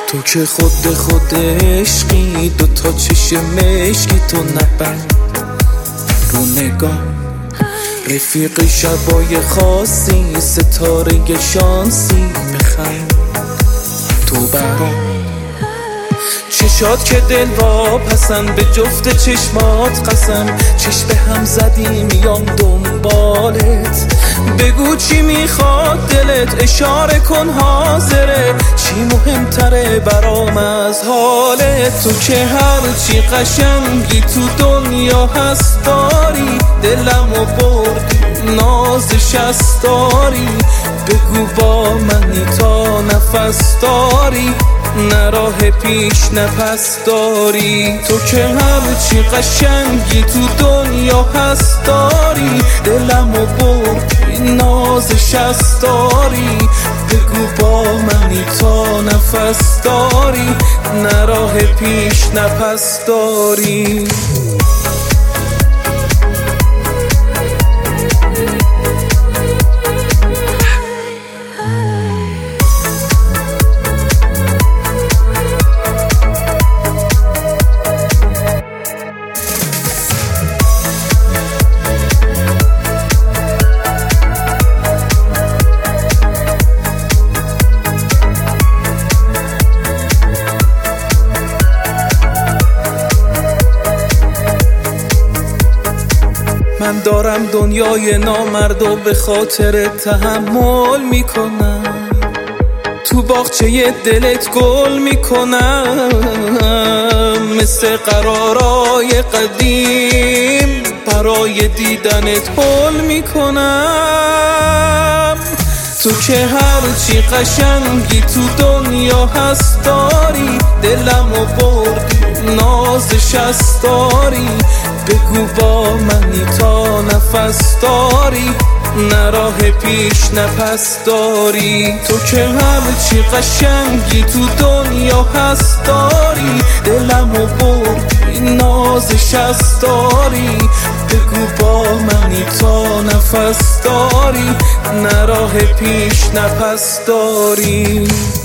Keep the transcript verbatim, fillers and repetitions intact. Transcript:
تو که خود خود عشقی، دوتا چشم مشکی تو نبند رو نگاه، رفیق شبای خاصی، ستاره شانسی بخند تو برام. چشات که دل واپسن، به جفت چشمات قسم، چشم به هم زدی میام دنبالت، بگو چی میخواد دلت، اشاره کن حاضره، چی مهمتره برام از حالت. تو که هرچی قشنگی تو دنیا هست داری، دلمو بردی نازش هست داری، بگو با منی تا نفس داری، نه راه پیش نه پس داری. تو که هرچی قشنگی تو دنیا هست داری، دلمو بردی نازش هست داری، بگو با منی تا نفس داری، نه راه پیش نه پس داری. من دارم دنیای نامرد و به خاطر تحمل میکنم، تو باغچه دلت گل میکنم، مثل قرارای قدیم برای دیدنت هول میکنم. تو که هرچی قشنگی تو دنیا هست داری، دلمو بردی نازش هست داری، بگو با منی تا نفس داری، نه راه پیش نه پس داری. تو که هرچی قشنگی تو دنیا هست داری، دلمو بردی نازش هست داری، بگو با منی تا نفس داری، نه راه پیش نه پس داری.